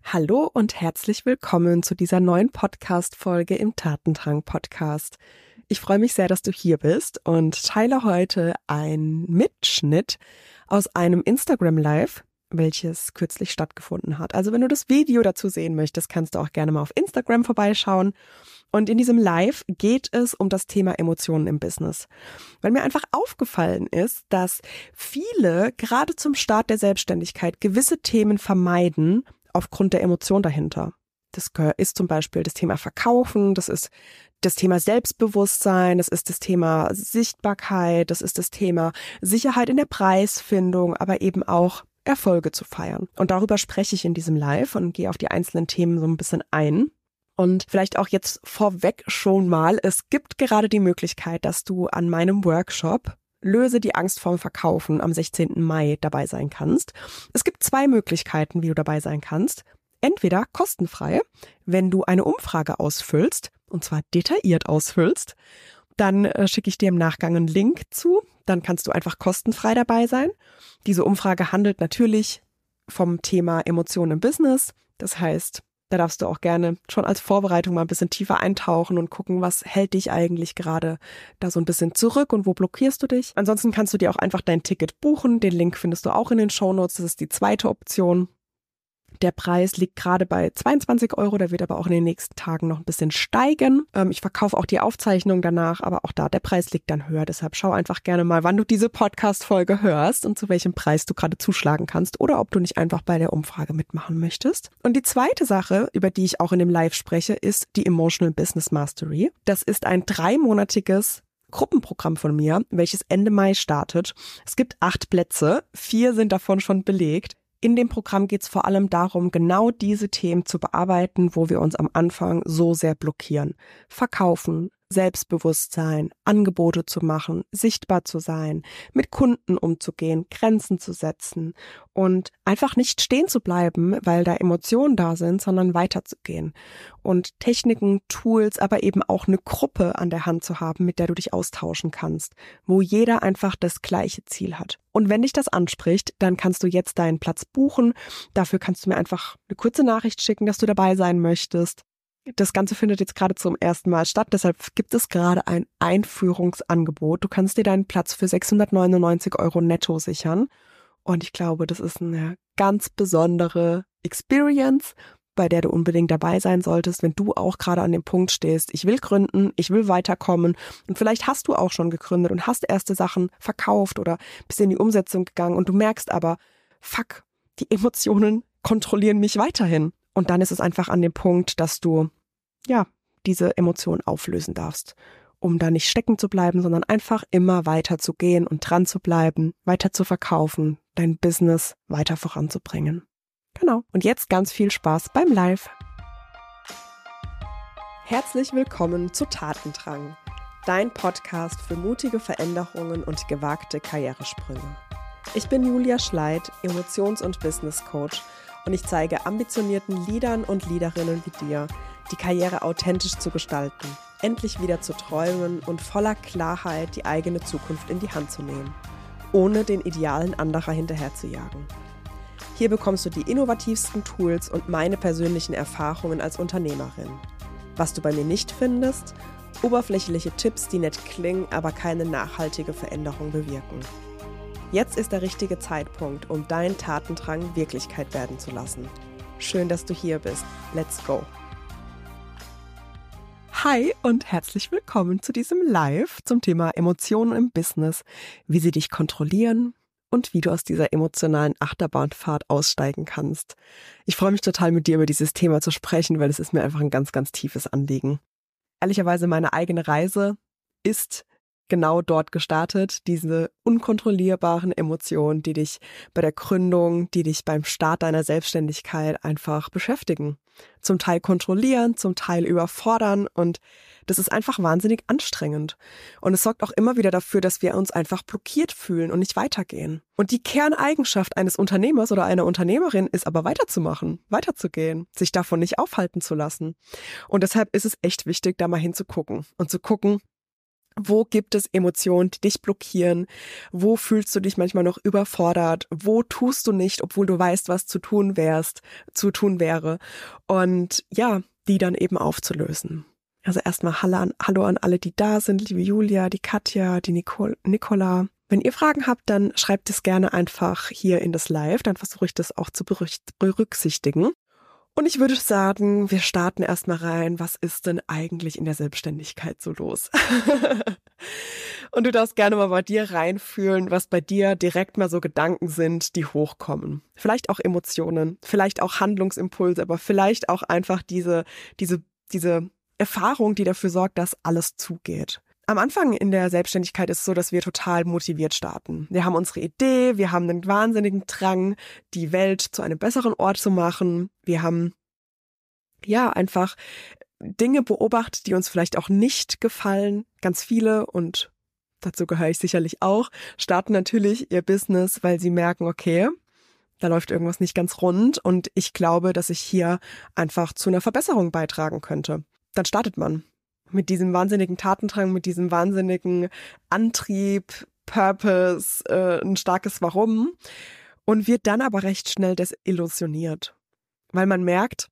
Hallo und herzlich willkommen zu dieser neuen Podcast-Folge im Tatendrang-Podcast. Ich freue mich sehr, dass du hier bist und teile heute einen Mitschnitt aus einem Instagram-Live, welches kürzlich stattgefunden hat. Also wenn du das Video dazu sehen möchtest, kannst du auch gerne mal auf Instagram vorbeischauen. Und in diesem Live geht es um das Thema Emotionen im Business. Weil mir einfach aufgefallen ist, dass viele gerade zum Start der Selbstständigkeit gewisse Themen vermeiden, aufgrund der Emotion dahinter. Das ist zum Beispiel das Thema Verkaufen, das ist das Thema Selbstbewusstsein, das ist das Thema Sichtbarkeit, das ist das Thema Sicherheit in der Preisfindung, aber eben auch Erfolge zu feiern. Und darüber spreche ich in diesem Live und gehe auf die einzelnen Themen so ein bisschen ein. Und vielleicht auch jetzt vorweg schon mal, es gibt gerade die Möglichkeit, dass du an meinem Workshop Löse die Angst vorm Verkaufen am 16. Mai dabei sein kannst. Es gibt 2 Möglichkeiten, wie du dabei sein kannst. Entweder kostenfrei, wenn du eine Umfrage ausfüllst, und zwar detailliert ausfüllst, dann schicke ich dir im Nachgang einen Link zu, dann kannst du einfach kostenfrei dabei sein. Diese Umfrage handelt natürlich vom Thema Emotionen im Business, das heißt, da darfst du auch gerne schon als Vorbereitung mal ein bisschen tiefer eintauchen und gucken, was hält dich eigentlich gerade da so ein bisschen zurück und wo blockierst du dich. Ansonsten kannst du dir auch einfach dein Ticket buchen. Den Link findest du auch in den Shownotes. Das ist die zweite Option. Der Preis liegt gerade bei 22 €, der wird aber auch in den nächsten Tagen noch ein bisschen steigen. Ich verkaufe auch die Aufzeichnung danach, aber auch da, der Preis liegt dann höher. Deshalb schau einfach gerne mal, wann du diese Podcast-Folge hörst und zu welchem Preis du gerade zuschlagen kannst oder ob du nicht einfach bei der Umfrage mitmachen möchtest. Und die zweite Sache, über die ich auch in dem Live spreche, ist die Emotional Business Mastery. Das ist ein 3-monatiges Gruppenprogramm von mir, welches Ende Mai startet. Es gibt 8 Plätze, 4 sind davon schon belegt. In dem Programm geht es vor allem darum, genau diese Themen zu bearbeiten, wo wir uns am Anfang so sehr blockieren. Verkaufen, Selbstbewusstsein, Angebote zu machen, sichtbar zu sein, mit Kunden umzugehen, Grenzen zu setzen und einfach nicht stehen zu bleiben, weil da Emotionen da sind, sondern weiterzugehen. Und Techniken, Tools, aber eben auch eine Gruppe an der Hand zu haben, mit der du dich austauschen kannst, wo jeder einfach das gleiche Ziel hat. Und wenn dich das anspricht, dann kannst du jetzt deinen Platz buchen. Dafür kannst du mir einfach eine kurze Nachricht schicken, dass du dabei sein möchtest. Das Ganze findet jetzt gerade zum ersten Mal statt, deshalb gibt es gerade ein Einführungsangebot. Du kannst dir deinen Platz für 699 € netto sichern. Und ich glaube, das ist eine ganz besondere Experience, bei der du unbedingt dabei sein solltest, wenn du auch gerade an dem Punkt stehst, ich will gründen, ich will weiterkommen. Und vielleicht hast du auch schon gegründet und hast erste Sachen verkauft oder bist in die Umsetzung gegangen und du merkst aber, fuck, die Emotionen kontrollieren mich weiterhin. Und dann ist es einfach an dem Punkt, dass du, diese Emotionen auflösen darfst, um da nicht stecken zu bleiben, sondern einfach immer weiter zu gehen und dran zu bleiben, weiter zu verkaufen, dein Business weiter voranzubringen. Genau. Und jetzt ganz viel Spaß beim Live. Herzlich willkommen zu Tatendrang, dein Podcast für mutige Veränderungen und gewagte Karrieresprünge. Ich bin Julia Schleid, Emotions- und Business Coach, und ich zeige ambitionierten Leadern und Leaderinnen wie dir, die Karriere authentisch zu gestalten, endlich wieder zu träumen und voller Klarheit die eigene Zukunft in die Hand zu nehmen, ohne den Idealen anderer hinterherzujagen. Hier bekommst du die innovativsten Tools und meine persönlichen Erfahrungen als Unternehmerin. Was du bei mir nicht findest? Oberflächliche Tipps, die nett klingen, aber keine nachhaltige Veränderung bewirken. Jetzt ist der richtige Zeitpunkt, um deinen Tatendrang Wirklichkeit werden zu lassen. Schön, dass du hier bist. Let's go! Hi und herzlich willkommen zu diesem Live zum Thema Emotionen im Business, wie sie dich kontrollieren und wie du aus dieser emotionalen Achterbahnfahrt aussteigen kannst. Ich freue mich total, mit dir über dieses Thema zu sprechen, weil es ist mir einfach ein ganz, ganz tiefes Anliegen. Ehrlicherweise, meine eigene Reise ist genau dort gestartet, diese unkontrollierbaren Emotionen, die dich bei der Gründung, die dich beim Start deiner Selbstständigkeit einfach beschäftigen. Zum Teil kontrollieren, zum Teil überfordern, und das ist einfach wahnsinnig anstrengend. Und es sorgt auch immer wieder dafür, dass wir uns einfach blockiert fühlen und nicht weitergehen. Und die Kerneigenschaft eines Unternehmers oder einer Unternehmerin ist aber weiterzumachen, weiterzugehen, sich davon nicht aufhalten zu lassen. Und deshalb ist es echt wichtig, da mal hinzugucken und zu gucken, Wo gibt es Emotionen, die dich blockieren? Wo fühlst du dich manchmal noch überfordert? Wo tust du nicht, obwohl du weißt, was zu tun wäre? Und ja, die dann eben aufzulösen. Also erstmal Hallo an alle, die da sind, liebe Julia, die Katja, die Nicola. Wenn ihr Fragen habt, dann schreibt es gerne einfach hier in das Live, dann versuche ich das auch zu berücksichtigen. Und ich würde sagen, wir starten erstmal rein. Was ist denn eigentlich in der Selbstständigkeit so los? Und du darfst gerne mal bei dir reinfühlen, was bei dir direkt mal so Gedanken sind, die hochkommen. Vielleicht auch Emotionen, vielleicht auch Handlungsimpulse, aber vielleicht auch einfach diese Erfahrung, die dafür sorgt, dass alles zugeht. Am Anfang in der Selbstständigkeit ist es so, dass wir total motiviert starten. Wir haben unsere Idee, wir haben einen wahnsinnigen Drang, die Welt zu einem besseren Ort zu machen. Wir haben ja einfach Dinge beobachtet, die uns vielleicht auch nicht gefallen. Ganz viele, und dazu gehöre ich sicherlich auch, starten natürlich ihr Business, weil sie merken, okay, da läuft irgendwas nicht ganz rund und ich glaube, dass ich hier einfach zu einer Verbesserung beitragen könnte. Dann startet man mit diesem wahnsinnigen Tatendrang, mit diesem wahnsinnigen Antrieb, Purpose, ein starkes Warum und wird dann aber recht schnell desillusioniert, weil man merkt,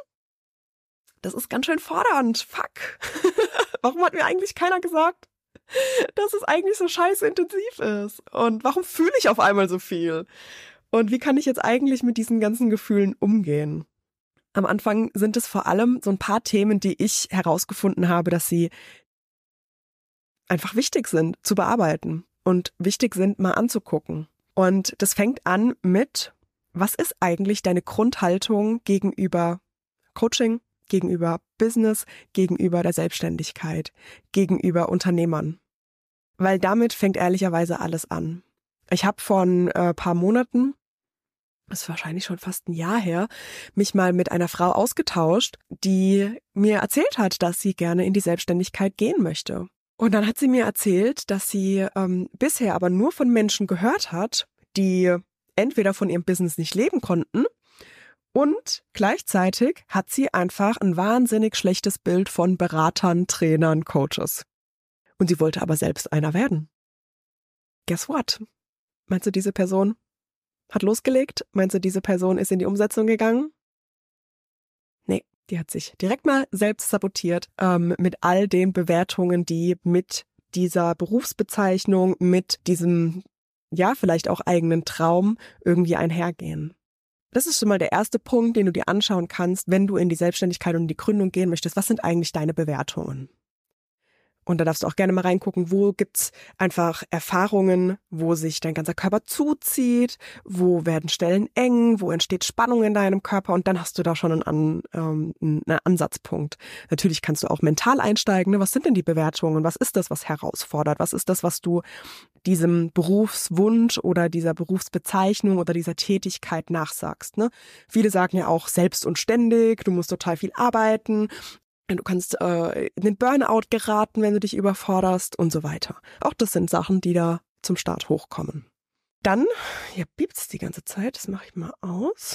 das ist ganz schön fordernd, fuck. Warum hat mir eigentlich keiner gesagt, dass es eigentlich so scheiße intensiv ist? Und warum fühle ich auf einmal so viel? Und wie kann ich jetzt eigentlich mit diesen ganzen Gefühlen umgehen? Am Anfang sind es vor allem so ein paar Themen, die ich herausgefunden habe, dass sie einfach wichtig sind zu bearbeiten und wichtig sind mal anzugucken. Und das fängt an mit, was ist eigentlich deine Grundhaltung gegenüber Coaching, gegenüber Business, gegenüber der Selbstständigkeit, gegenüber Unternehmern? Weil damit fängt ehrlicherweise alles an. Ich habe vor ein paar Monaten, das ist wahrscheinlich schon fast ein Jahr her, mich mal mit einer Frau ausgetauscht, die mir erzählt hat, dass sie gerne in die Selbstständigkeit gehen möchte. Und dann hat sie mir erzählt, dass sie bisher aber nur von Menschen gehört hat, die entweder von ihrem Business nicht leben konnten und gleichzeitig hat sie einfach ein wahnsinnig schlechtes Bild von Beratern, Trainern, Coaches. Und sie wollte aber selbst einer werden. Guess what? Meinst du, diese Person hat losgelegt? Meinst du, diese Person ist in die Umsetzung gegangen? Nee, die hat sich direkt mal selbst sabotiert mit all den Bewertungen, die mit dieser Berufsbezeichnung, mit diesem, ja, vielleicht auch eigenen Traum irgendwie einhergehen. Das ist schon mal der erste Punkt, den du dir anschauen kannst, wenn du in die Selbstständigkeit und in die Gründung gehen möchtest. Was sind eigentlich deine Bewertungen? Und da darfst du auch gerne mal reingucken, wo gibt's einfach Erfahrungen, wo sich dein ganzer Körper zuzieht, wo werden Stellen eng, wo entsteht Spannung in deinem Körper und dann hast du da schon einen Ansatzpunkt. Natürlich kannst du auch mental einsteigen, ne? Was sind denn die Bewertungen? Was ist das, was herausfordert? Was ist das, was du diesem Berufswunsch oder dieser Berufsbezeichnung oder dieser Tätigkeit nachsagst? Ne? Viele sagen ja auch selbst und ständig, du musst total viel arbeiten. Du kannst in den Burnout geraten, wenn du dich überforderst und so weiter. Auch das sind Sachen, die da zum Start hochkommen. Dann, hier piept's die ganze Zeit, das mache ich mal aus.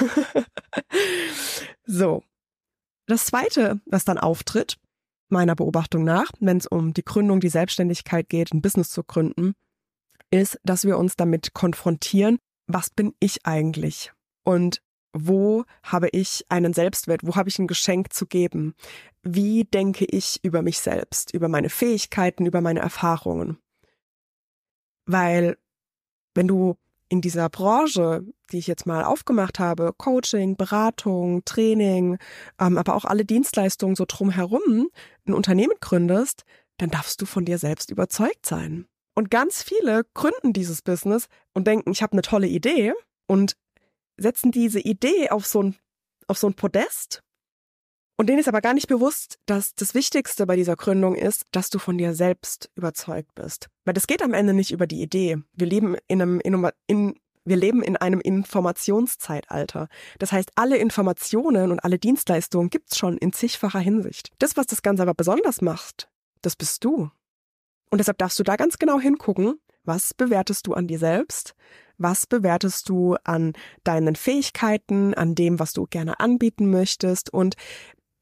So, das Zweite, was dann auftritt, meiner Beobachtung nach, wenn es um die Gründung, die Selbstständigkeit geht, ein Business zu gründen, ist, dass wir uns damit konfrontieren, was bin ich eigentlich? Und wo habe ich einen Selbstwert? Wo habe ich ein Geschenk zu geben? Wie denke ich über mich selbst, über meine Fähigkeiten, über meine Erfahrungen? Weil wenn du in dieser Branche, die ich jetzt mal aufgemacht habe, Coaching, Beratung, Training, aber auch alle Dienstleistungen so drumherum, ein Unternehmen gründest, dann darfst du von dir selbst überzeugt sein. Und ganz viele gründen dieses Business und denken, ich habe eine tolle Idee und setzen diese Idee auf so ein Podest. Und denen ist aber gar nicht bewusst, dass das Wichtigste bei dieser Gründung ist, dass du von dir selbst überzeugt bist. Weil das geht am Ende nicht über die Idee. Wir leben in einem Informationszeitalter. Das heißt, alle Informationen und alle Dienstleistungen gibt's schon in zigfacher Hinsicht. Das, was das Ganze aber besonders macht, das bist du. Und deshalb darfst du da ganz genau hingucken, was bewertest du an dir selbst? Was bewertest du an deinen Fähigkeiten, an dem, was du gerne anbieten möchtest? Und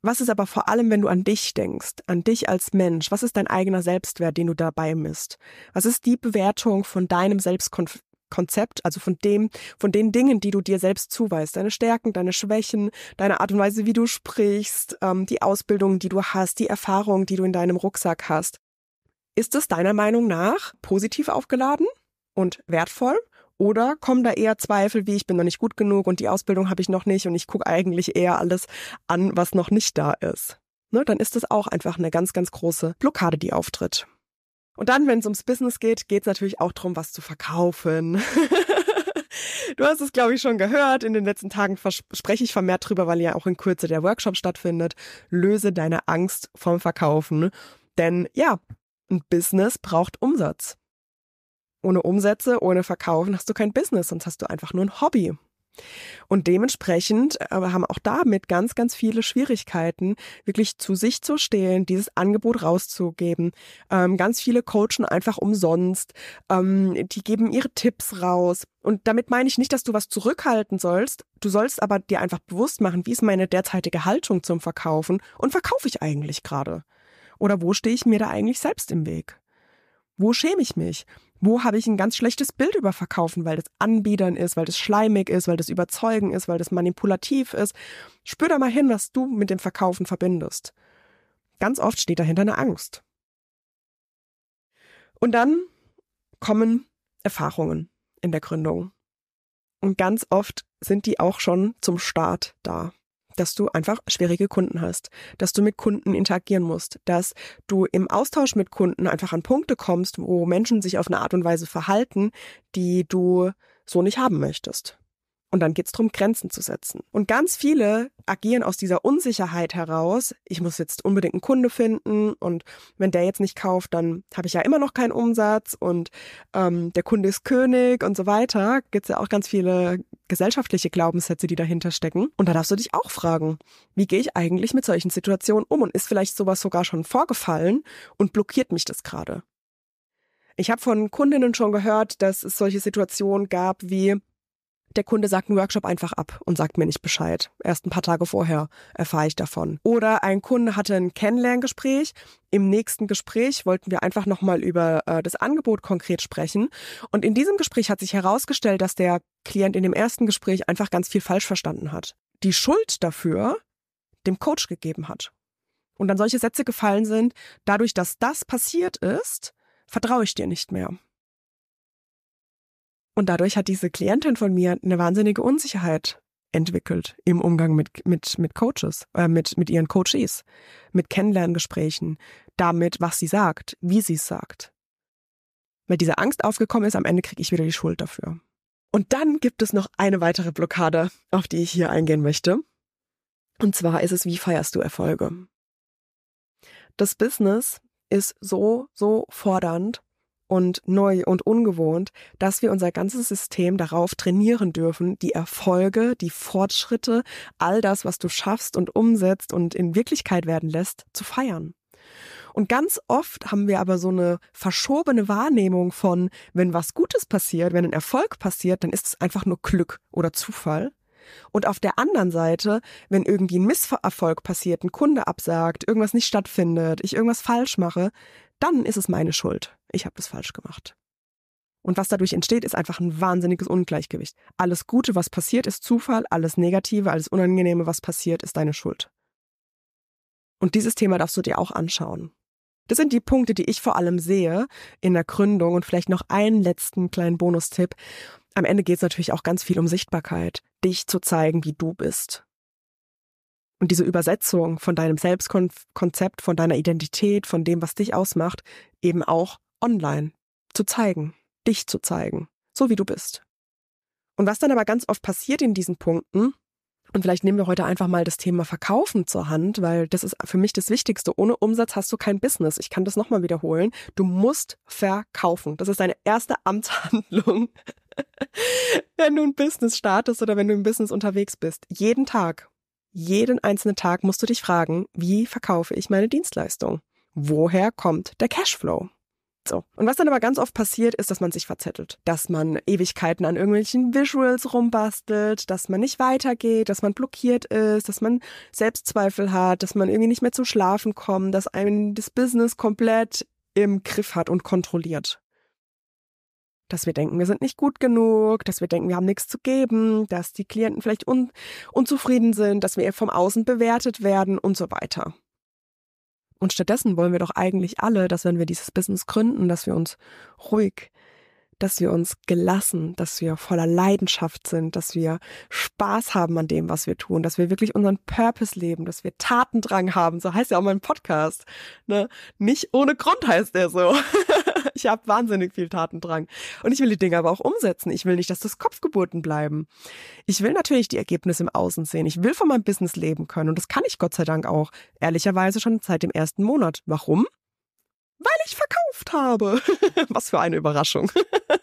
Was ist aber vor allem, wenn du an dich denkst, an dich als Mensch? Was ist dein eigener Selbstwert, den du dabei misst? Was ist die Bewertung von deinem Selbstkonzept, also von den Dingen, die du dir selbst zuweist? Deine Stärken, deine Schwächen, deine Art und Weise, wie du sprichst, die Ausbildung, die du hast, die Erfahrung, die du in deinem Rucksack hast. Ist es deiner Meinung nach positiv aufgeladen und wertvoll? Oder kommen da eher Zweifel wie, ich bin noch nicht gut genug und die Ausbildung habe ich noch nicht und ich gucke eigentlich eher alles an, was noch nicht da ist? Ne, dann ist das auch einfach eine ganz, ganz große Blockade, die auftritt. Und dann, wenn es ums Business geht, geht es natürlich auch darum, was zu verkaufen. Du hast es, glaube ich, schon gehört. In den letzten Tagen spreche ich vermehrt drüber, weil ja auch in Kürze der Workshop stattfindet. Löse deine Angst vom Verkaufen. Denn ja, ein Business braucht Umsatz. Ohne Umsätze, ohne Verkaufen hast du kein Business, sonst hast du einfach nur ein Hobby. Und dementsprechend haben auch damit ganz, ganz viele Schwierigkeiten, wirklich zu sich zu stehen, dieses Angebot rauszugeben. Ganz viele coachen einfach umsonst. Die geben ihre Tipps raus. Und damit meine ich nicht, dass du was zurückhalten sollst. Du sollst aber dir einfach bewusst machen, wie ist meine derzeitige Haltung zum Verkaufen und verkaufe ich eigentlich gerade? Oder wo stehe ich mir da eigentlich selbst im Weg? Wo schäme ich mich? Wo habe ich ein ganz schlechtes Bild über Verkaufen, weil das Anbiedern ist, weil das schleimig ist, weil das Überzeugen ist, weil das manipulativ ist? Spür da mal hin, was du mit dem Verkaufen verbindest. Ganz oft steht dahinter eine Angst. Und dann kommen Erfahrungen in der Gründung. Und ganz oft sind die auch schon zum Start da. Dass du einfach schwierige Kunden hast, dass du mit Kunden interagieren musst, dass du im Austausch mit Kunden einfach an Punkte kommst, wo Menschen sich auf eine Art und Weise verhalten, die du so nicht haben möchtest. Und dann geht's darum, Grenzen zu setzen. Und ganz viele agieren aus dieser Unsicherheit heraus, ich muss jetzt unbedingt einen Kunde finden und wenn der jetzt nicht kauft, dann habe ich ja immer noch keinen Umsatz und der Kunde ist König und so weiter. Gibt's ja auch ganz viele gesellschaftliche Glaubenssätze, die dahinter stecken. Und da darfst du dich auch fragen, wie gehe ich eigentlich mit solchen Situationen um und ist vielleicht sowas sogar schon vorgefallen und blockiert mich das gerade? Ich habe von Kundinnen schon gehört, dass es solche Situationen gab wie, der Kunde sagt einen Workshop einfach ab und sagt mir nicht Bescheid. Erst ein paar Tage vorher erfahre ich davon. Oder ein Kunde hatte ein Kennenlerngespräch. Im nächsten Gespräch wollten wir einfach nochmal über das Angebot konkret sprechen. Und in diesem Gespräch hat sich herausgestellt, dass der Klient in dem ersten Gespräch einfach ganz viel falsch verstanden hat. Die Schuld dafür dem Coach gegeben hat. Und dann solche Sätze gefallen sind, dadurch, dass das passiert ist, vertraue ich dir nicht mehr. Und dadurch hat diese Klientin von mir eine wahnsinnige Unsicherheit entwickelt im Umgang mit Coaches, mit ihren Coaches, mit Kennenlerngesprächen, damit, was sie sagt, wie sie es sagt. Weil diese Angst aufgekommen ist, am Ende kriege ich wieder die Schuld dafür. Und dann gibt es noch eine weitere Blockade, auf die ich hier eingehen möchte. Und zwar ist es, wie feierst du Erfolge? Das Business ist so fordernd und neu und ungewohnt, dass wir unser ganzes System darauf trainieren dürfen, die Erfolge, die Fortschritte, all das, was du schaffst und umsetzt und in Wirklichkeit werden lässt, zu feiern. Und ganz oft haben wir aber so eine verschobene Wahrnehmung von, wenn was Gutes passiert, wenn ein Erfolg passiert, dann ist es einfach nur Glück oder Zufall. Und auf der anderen Seite, wenn irgendwie ein Misserfolg passiert, ein Kunde absagt, irgendwas nicht stattfindet, ich irgendwas falsch mache, dann ist es meine Schuld. Ich habe das falsch gemacht. Und was dadurch entsteht, ist einfach ein wahnsinniges Ungleichgewicht. Alles Gute, was passiert, ist Zufall, alles Negative, alles Unangenehme, was passiert, ist deine Schuld. Und dieses Thema darfst du dir auch anschauen. Das sind die Punkte, die ich vor allem sehe in der Gründung und vielleicht noch einen letzten kleinen Bonustipp. Am Ende geht es natürlich auch ganz viel um Sichtbarkeit, dich zu zeigen, wie du bist. Und diese Übersetzung von deinem Selbstkonzept, von deiner Identität, von dem, was dich ausmacht, eben auch online zu zeigen, dich zu zeigen, so wie du bist. Und was dann aber ganz oft passiert in diesen Punkten, und vielleicht nehmen wir heute einfach mal das Thema Verkaufen zur Hand, weil das ist für mich das Wichtigste. Ohne Umsatz hast du kein Business. Ich kann das nochmal wiederholen. Du musst verkaufen. Das ist deine erste Amtshandlung, wenn du ein Business startest oder wenn du im Business unterwegs bist. Jeden Tag, jeden einzelnen Tag musst du dich fragen, wie verkaufe ich meine Dienstleistung? Woher kommt der Cashflow? So. Und was dann aber ganz oft passiert, ist, dass man sich verzettelt. Dass man Ewigkeiten an irgendwelchen Visuals rumbastelt, dass man nicht weitergeht, dass man blockiert ist, dass man Selbstzweifel hat, dass man irgendwie nicht mehr zum Schlafen kommt, dass einen das Business komplett im Griff hat und kontrolliert. Dass wir denken, wir sind nicht gut genug, dass wir denken, wir haben nichts zu geben, dass die Klienten vielleicht unzufrieden sind, dass wir eher vom Außen bewertet werden und so weiter. Und stattdessen wollen wir doch eigentlich alle, dass wenn wir dieses Business gründen, dass wir uns ruhig, dass wir uns gelassen, dass wir voller Leidenschaft sind, dass wir Spaß haben an dem, was wir tun, dass wir wirklich unseren Purpose leben, dass wir Tatendrang haben. So heißt ja auch mein Podcast. Ne? Nicht ohne Grund heißt der so. Ich habe wahnsinnig viel Tatendrang. Und ich will die Dinge aber auch umsetzen. Ich will nicht, dass das Kopfgeburten bleiben. Ich will natürlich die Ergebnisse im Außen sehen. Ich will von meinem Business leben können. Und das kann ich Gott sei Dank auch. Ehrlicherweise schon seit dem ersten Monat. Warum? Weil ich verkauft habe. Was für eine Überraschung.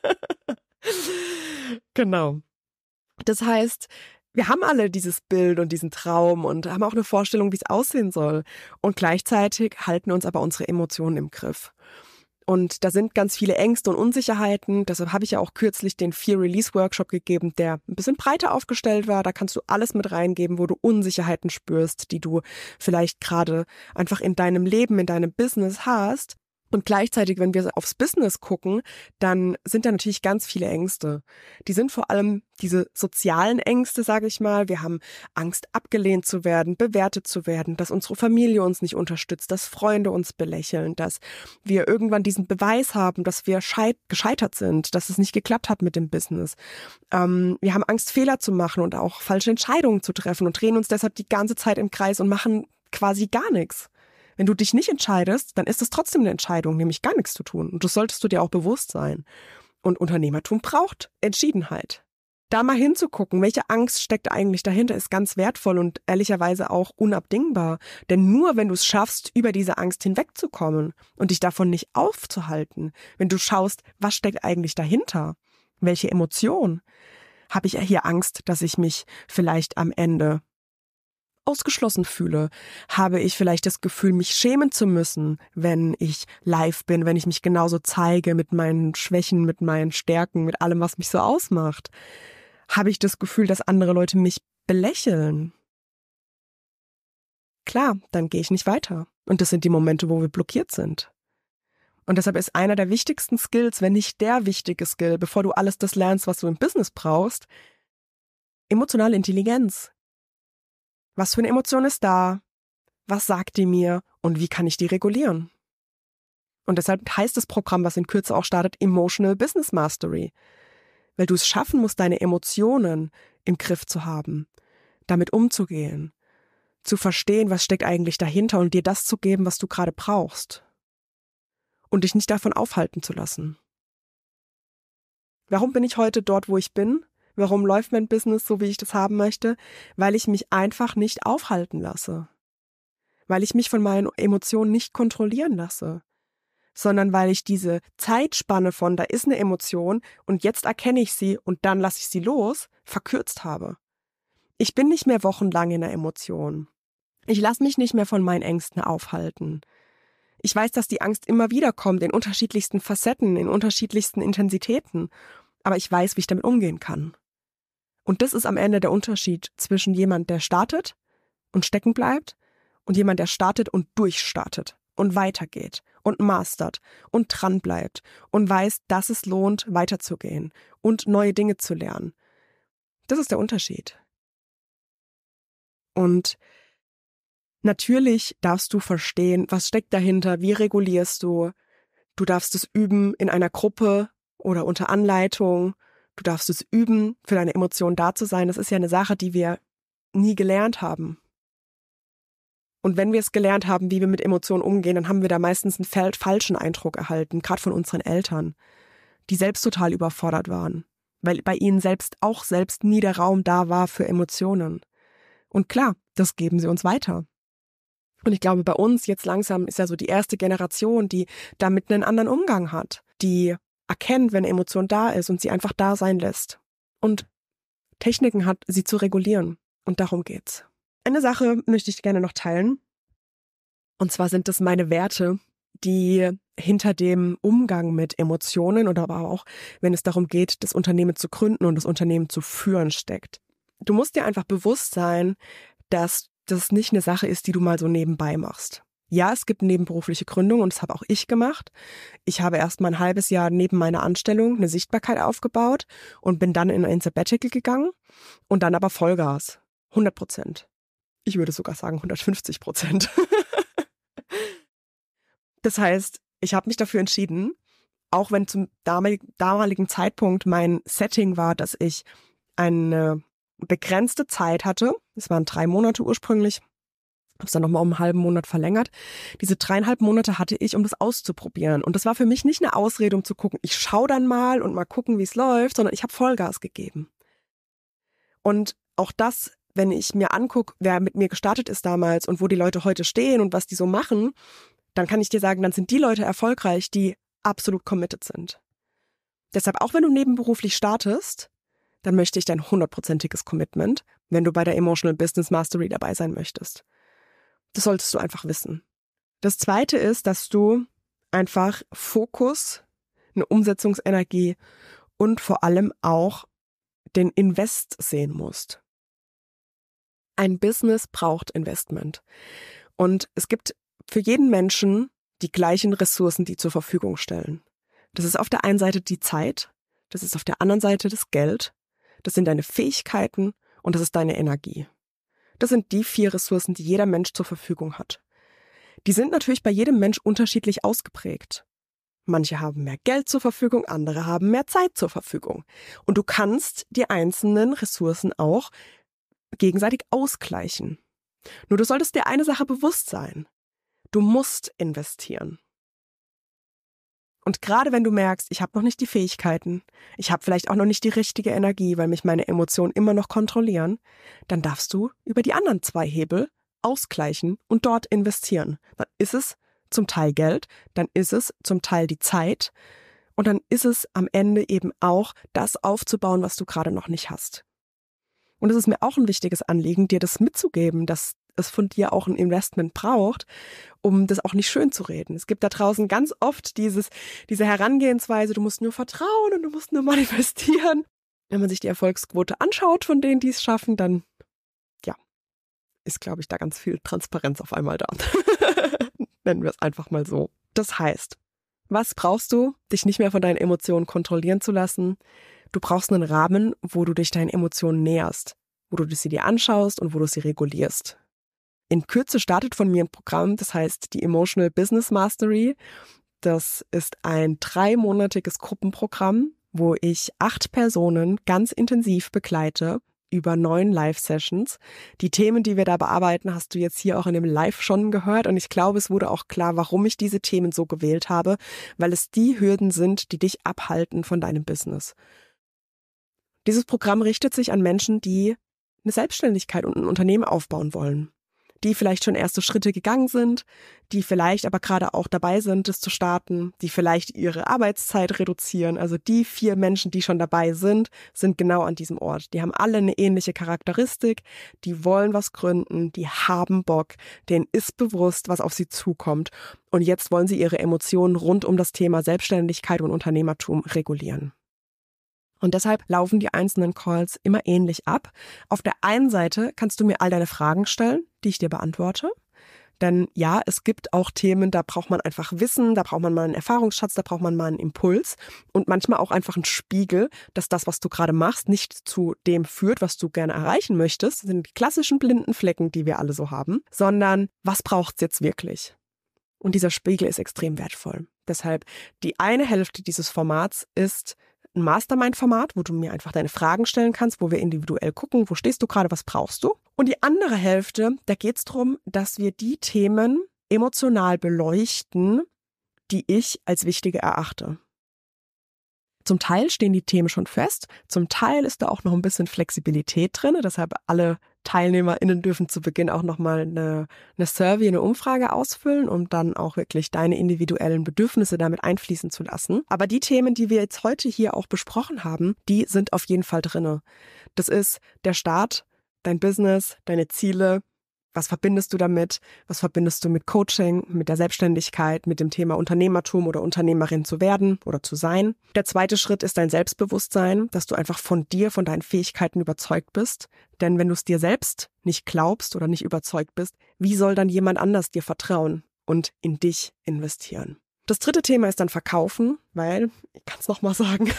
Genau. Das heißt, wir haben alle dieses Bild und diesen Traum und haben auch eine Vorstellung, wie es aussehen soll. Und gleichzeitig halten uns aber unsere Emotionen im Griff. Und da sind ganz viele Ängste und Unsicherheiten. Deshalb habe ich ja auch kürzlich den Fear Release Workshop gegeben, der ein bisschen breiter aufgestellt war. Da kannst du alles mit reingeben, wo du Unsicherheiten spürst, die du vielleicht gerade einfach in deinem Leben, in deinem Business hast. Und gleichzeitig, wenn wir aufs Business gucken, dann sind da natürlich ganz viele Ängste. Die sind vor allem diese sozialen Ängste, sage ich mal. Wir haben Angst, abgelehnt zu werden, bewertet zu werden, dass unsere Familie uns nicht unterstützt, dass Freunde uns belächeln, dass wir irgendwann diesen Beweis haben, dass wir gescheitert sind, dass es nicht geklappt hat mit dem Business. Wir haben Angst, Fehler zu machen und auch falsche Entscheidungen zu treffen und drehen uns deshalb die ganze Zeit im Kreis und machen quasi gar nichts. Wenn du dich nicht entscheidest, dann ist es trotzdem eine Entscheidung, nämlich gar nichts zu tun. Und das solltest du dir auch bewusst sein. Und Unternehmertum braucht Entschiedenheit. Da mal hinzugucken, welche Angst steckt eigentlich dahinter, ist ganz wertvoll und ehrlicherweise auch unabdingbar. Denn nur wenn du es schaffst, über diese Angst hinwegzukommen und dich davon nicht aufzuhalten, wenn du schaust, was steckt eigentlich dahinter, welche Emotion, habe ich hier Angst, dass ich mich vielleicht am Ende ausgeschlossen fühle? Habe ich vielleicht das Gefühl, mich schämen zu müssen, wenn ich live bin, wenn ich mich genauso zeige mit meinen Schwächen, mit meinen Stärken, mit allem, was mich so ausmacht? Habe ich das Gefühl, dass andere Leute mich belächeln? Klar, dann gehe ich nicht weiter. Und das sind die Momente, wo wir blockiert sind. Und deshalb ist einer der wichtigsten Skills, wenn nicht der wichtige Skill, bevor du alles das lernst, was du im Business brauchst, emotionale Intelligenz. Was für eine Emotion ist da? Was sagt die mir? Und wie kann ich die regulieren? Und deshalb heißt das Programm, was in Kürze auch startet, Emotional Business Mastery. Weil du es schaffen musst, deine Emotionen im Griff zu haben, damit umzugehen, zu verstehen, was steckt eigentlich dahinter und dir das zu geben, was du gerade brauchst. Und dich nicht davon aufhalten zu lassen. Warum bin ich heute dort, wo ich bin? Warum läuft mein Business so, wie ich das haben möchte? Weil ich mich einfach nicht aufhalten lasse. Weil ich mich von meinen Emotionen nicht kontrollieren lasse. Sondern weil ich diese Zeitspanne von, da ist eine Emotion und jetzt erkenne ich sie und dann lasse ich sie los, verkürzt habe. Ich bin nicht mehr wochenlang in der Emotion. Ich lasse mich nicht mehr von meinen Ängsten aufhalten. Ich weiß, dass die Angst immer wieder kommt, in unterschiedlichsten Facetten, in unterschiedlichsten Intensitäten. Aber ich weiß, wie ich damit umgehen kann. Und das ist am Ende der Unterschied zwischen jemand, der startet und stecken bleibt und jemand, der startet und durchstartet und weitergeht und mastert und dran bleibt und weiß, dass es lohnt, weiterzugehen und neue Dinge zu lernen. Das ist der Unterschied. Und natürlich darfst du verstehen, was steckt dahinter, wie regulierst du. Du darfst es üben in einer Gruppe oder unter Anleitung. Du darfst es üben, für deine Emotionen da zu sein. Das ist ja eine Sache, die wir nie gelernt haben. Und wenn wir es gelernt haben, wie wir mit Emotionen umgehen, dann haben wir da meistens einen falschen Eindruck erhalten, gerade von unseren Eltern, die selbst total überfordert waren, weil bei ihnen selbst nie der Raum da war für Emotionen. Und klar, das geben sie uns weiter. Und ich glaube, bei uns jetzt langsam ist ja so die erste Generation, die damit einen anderen Umgang hat, die erkennt, wenn eine Emotion da ist und sie einfach da sein lässt. Und Techniken hat, sie zu regulieren. Und darum geht's. Eine Sache möchte ich gerne noch teilen. Und zwar sind das meine Werte, die hinter dem Umgang mit Emotionen oder aber auch, wenn es darum geht, das Unternehmen zu gründen und das Unternehmen zu führen, steckt. Du musst dir einfach bewusst sein, dass das nicht eine Sache ist, die du mal so nebenbei machst. Ja, es gibt nebenberufliche Gründungen und das habe auch ich gemacht. Ich habe erst mal ein halbes Jahr neben meiner Anstellung eine Sichtbarkeit aufgebaut und bin dann in ein Sabbatical gegangen und dann aber Vollgas. 100%. Ich würde sogar sagen 150%. Das heißt, ich habe mich dafür entschieden, auch wenn zum damaligen Zeitpunkt mein Setting war, dass ich eine begrenzte Zeit hatte, es waren 3 Monate ursprünglich, habe es dann nochmal um einen halben Monat verlängert. Diese 3,5 Monate hatte ich, um das auszuprobieren. Und das war für mich nicht eine Ausrede, um zu gucken, ich schaue dann mal und mal gucken, wie es läuft, sondern ich habe Vollgas gegeben. Und auch das, wenn ich mir angucke, wer mit mir gestartet ist damals und wo die Leute heute stehen und was die so machen, dann kann ich dir sagen, dann sind die Leute erfolgreich, die absolut committed sind. Deshalb, auch wenn du nebenberuflich startest, dann möchte ich dein 100%iges Commitment, wenn du bei der Emotional Business Mastery dabei sein möchtest. Das solltest du einfach wissen. Das Zweite ist, dass du einfach Fokus, eine Umsetzungsenergie und vor allem auch den Invest sehen musst. Ein Business braucht Investment. Und es gibt für jeden Menschen die gleichen Ressourcen, die zur Verfügung stellen. Das ist auf der einen Seite die Zeit, das ist auf der anderen Seite das Geld, das sind deine Fähigkeiten und das ist deine Energie. Das sind die 4 Ressourcen, die jeder Mensch zur Verfügung hat. Die sind natürlich bei jedem Mensch unterschiedlich ausgeprägt. Manche haben mehr Geld zur Verfügung, andere haben mehr Zeit zur Verfügung. Und du kannst die einzelnen Ressourcen auch gegenseitig ausgleichen. Nur du solltest dir eine Sache bewusst sein. Du musst investieren. Und gerade wenn du merkst, ich habe noch nicht die Fähigkeiten, ich habe vielleicht auch noch nicht die richtige Energie, weil mich meine Emotionen immer noch kontrollieren, dann darfst du über die anderen 2 Hebel ausgleichen und dort investieren. Dann ist es zum Teil Geld, dann ist es zum Teil die Zeit und dann ist es am Ende eben auch das aufzubauen, was du gerade noch nicht hast. Und es ist mir auch ein wichtiges Anliegen, dir das mitzugeben, dass es von dir auch ein Investment braucht, um das auch nicht schön zu reden. Es gibt da draußen ganz oft diese Herangehensweise, du musst nur vertrauen und du musst nur manifestieren. Wenn man sich die Erfolgsquote anschaut von denen, die es schaffen, dann, ja, ist, glaube ich, da ganz viel Transparenz auf einmal da. Nennen wir es einfach mal so. Das heißt, was brauchst du, dich nicht mehr von deinen Emotionen kontrollieren zu lassen? Du brauchst einen Rahmen, wo du dich deinen Emotionen näherst, wo du sie dir anschaust und wo du sie regulierst. In Kürze startet von mir ein Programm, das heißt die Emotional Business Mastery. Das ist ein 3-monatiges Gruppenprogramm, wo ich 8 Personen ganz intensiv begleite über 9 Live-Sessions. Die Themen, die wir da bearbeiten, hast du jetzt hier auch in dem Live schon gehört. Und ich glaube, es wurde auch klar, warum ich diese Themen so gewählt habe, weil es die Hürden sind, die dich abhalten von deinem Business. Dieses Programm richtet sich an Menschen, die eine Selbstständigkeit und ein Unternehmen aufbauen wollen, die vielleicht schon erste Schritte gegangen sind, die vielleicht aber gerade auch dabei sind, es zu starten, die vielleicht ihre Arbeitszeit reduzieren. Also die 4 Menschen, die schon dabei sind genau an diesem Ort. Die haben alle eine ähnliche Charakteristik, die wollen was gründen, die haben Bock, denen ist bewusst, was auf sie zukommt. Und jetzt wollen sie ihre Emotionen rund um das Thema Selbstständigkeit und Unternehmertum regulieren. Und deshalb laufen die einzelnen Calls immer ähnlich ab. Auf der einen Seite kannst du mir all deine Fragen stellen, die ich dir beantworte. Denn ja, es gibt auch Themen, da braucht man einfach Wissen, da braucht man mal einen Erfahrungsschatz, da braucht man mal einen Impuls und manchmal auch einfach einen Spiegel, dass das, was du gerade machst, nicht zu dem führt, was du gerne erreichen möchtest. Das sind die klassischen blinden Flecken, die wir alle so haben, sondern was braucht's jetzt wirklich? Und dieser Spiegel ist extrem wertvoll. Deshalb die eine Hälfte dieses Formats ist ein Mastermind-Format, wo du mir einfach deine Fragen stellen kannst, wo wir individuell gucken, wo stehst du gerade, was brauchst du? Und die andere Hälfte, da geht es darum, dass wir die Themen emotional beleuchten, die ich als wichtige erachte. Zum Teil stehen die Themen schon fest, zum Teil ist da auch noch ein bisschen Flexibilität drin, deshalb alle TeilnehmerInnen dürfen zu Beginn auch nochmal eine Survey, eine Umfrage ausfüllen, um dann auch wirklich deine individuellen Bedürfnisse damit einfließen zu lassen. Aber die Themen, die wir jetzt heute hier auch besprochen haben, die sind auf jeden Fall drinne. Das ist der Start, dein Business, deine Ziele, Was verbindest du damit? Was verbindest du mit Coaching, mit der Selbstständigkeit, mit dem Thema Unternehmertum oder Unternehmerin zu werden oder zu sein? Der zweite Schritt ist dein Selbstbewusstsein, dass du einfach von dir, von deinen Fähigkeiten überzeugt bist. Denn wenn du es dir selbst nicht glaubst oder nicht überzeugt bist, wie soll dann jemand anders dir vertrauen und in dich investieren? Das dritte Thema ist dann Verkaufen, weil, ich kann es nochmal sagen,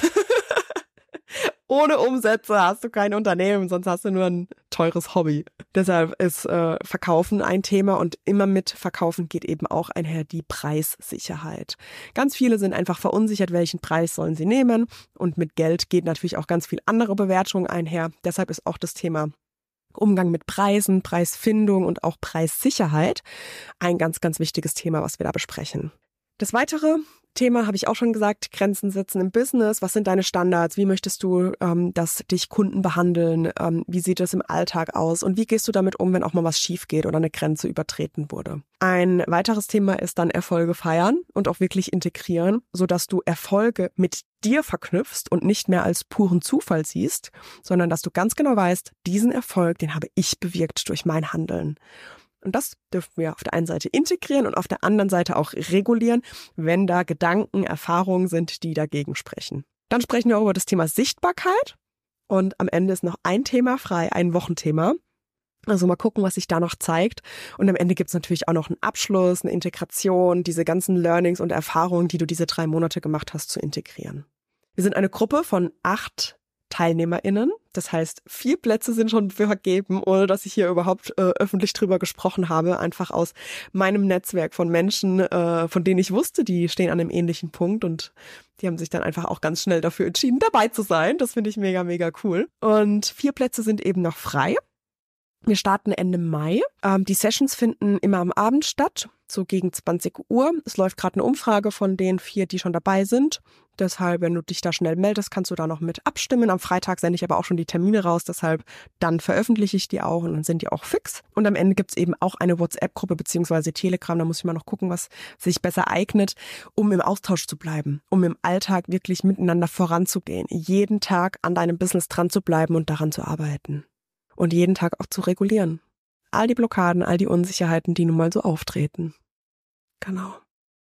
ohne Umsätze hast du kein Unternehmen, sonst hast du nur ein teures Hobby. Deshalb ist Verkaufen ein Thema und immer mit Verkaufen geht eben auch einher die Preissicherheit. Ganz viele sind einfach verunsichert, welchen Preis sollen sie nehmen, und mit Geld geht natürlich auch ganz viel andere Bewertung einher. Deshalb ist auch das Thema Umgang mit Preisen, Preisfindung und auch Preissicherheit ein ganz, ganz wichtiges Thema, was wir da besprechen. Das weitere Thema habe ich auch schon gesagt, Grenzen setzen im Business. Was sind deine Standards? Wie möchtest du, dass dich Kunden behandeln? Wie sieht es im Alltag aus? Und wie gehst du damit um, wenn auch mal was schief geht oder eine Grenze übertreten wurde? Ein weiteres Thema ist dann Erfolge feiern und auch wirklich integrieren, sodass du Erfolge mit dir verknüpfst und nicht mehr als puren Zufall siehst, sondern dass du ganz genau weißt, diesen Erfolg, den habe ich bewirkt durch mein Handeln. Und das dürfen wir auf der einen Seite integrieren und auf der anderen Seite auch regulieren, wenn da Gedanken, Erfahrungen sind, die dagegen sprechen. Dann sprechen wir auch über das Thema Sichtbarkeit. Und am Ende ist noch ein Thema frei, ein Wochenthema. Also mal gucken, was sich da noch zeigt. Und am Ende gibt es natürlich auch noch einen Abschluss, eine Integration, diese ganzen Learnings und Erfahrungen, die du diese 3 Monate gemacht hast, zu integrieren. Wir sind eine Gruppe von 8 TeilnehmerInnen. Das heißt, 4 Plätze sind schon vergeben, ohne dass ich hier überhaupt öffentlich drüber gesprochen habe. Einfach aus meinem Netzwerk von Menschen, von denen ich wusste, die stehen an einem ähnlichen Punkt, und die haben sich dann einfach auch ganz schnell dafür entschieden, dabei zu sein. Das finde ich mega, mega cool. Und 4 Plätze sind eben noch frei. Wir starten Ende Mai. Die Sessions finden immer am Abend statt, so gegen 20 Uhr. Es läuft gerade eine Umfrage von den 4, die schon dabei sind. Deshalb, wenn du dich da schnell meldest, kannst du da noch mit abstimmen. Am Freitag sende ich aber auch schon die Termine raus, deshalb dann veröffentliche ich die auch und dann sind die auch fix. Und am Ende gibt's eben auch eine WhatsApp-Gruppe bzw. Telegram, da muss ich mal noch gucken, was sich besser eignet, um im Austausch zu bleiben, um im Alltag wirklich miteinander voranzugehen, jeden Tag an deinem Business dran zu bleiben und daran zu arbeiten. Und jeden Tag auch zu regulieren. All die Blockaden, all die Unsicherheiten, die nun mal so auftreten. Genau.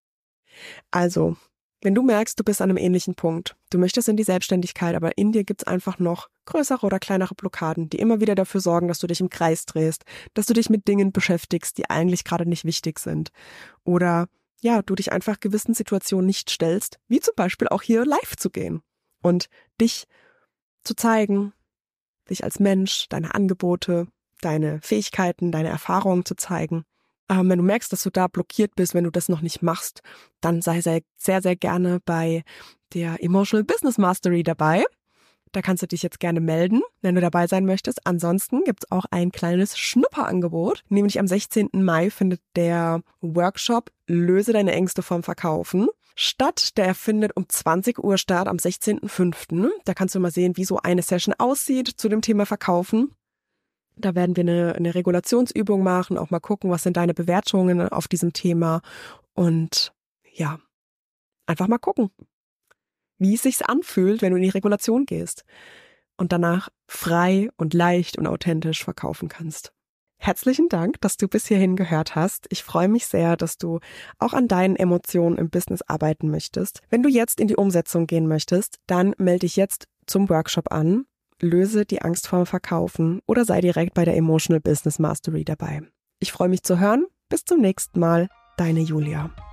Also, wenn du merkst, du bist an einem ähnlichen Punkt, du möchtest in die Selbstständigkeit, aber in dir gibt's einfach noch größere oder kleinere Blockaden, die immer wieder dafür sorgen, dass du dich im Kreis drehst, dass du dich mit Dingen beschäftigst, die eigentlich gerade nicht wichtig sind. Oder ja, du dich einfach gewissen Situationen nicht stellst, wie zum Beispiel auch hier live zu gehen und dich zu zeigen, dich als Mensch, deine Angebote, deine Fähigkeiten, deine Erfahrungen zu zeigen. Wenn du merkst, dass du da blockiert bist, wenn du das noch nicht machst, dann sei sehr, sehr, sehr gerne bei der Emotional Business Mastery dabei. Da kannst du dich jetzt gerne melden, wenn du dabei sein möchtest. Ansonsten gibt's auch ein kleines Schnupperangebot. Nämlich am 16. Mai findet der Workshop Löse deine Ängste vom Verkaufen statt. Der findet um 20 Uhr statt am 16.05. Da kannst du mal sehen, wie so eine Session aussieht zu dem Thema Verkaufen. Da werden wir eine Regulationsübung machen, auch mal gucken, was sind deine Bewertungen auf diesem Thema und ja, einfach mal gucken, wie es sich anfühlt, wenn du in die Regulation gehst und danach frei und leicht und authentisch verkaufen kannst. Herzlichen Dank, dass du bis hierhin gehört hast. Ich freue mich sehr, dass du auch an deinen Emotionen im Business arbeiten möchtest. Wenn du jetzt in die Umsetzung gehen möchtest, dann melde dich jetzt zum Workshop an. Löse die Angst vorm Verkaufen oder sei direkt bei der Emotional Business Mastery dabei. Ich freue mich zu hören. Bis zum nächsten Mal. Deine Julia.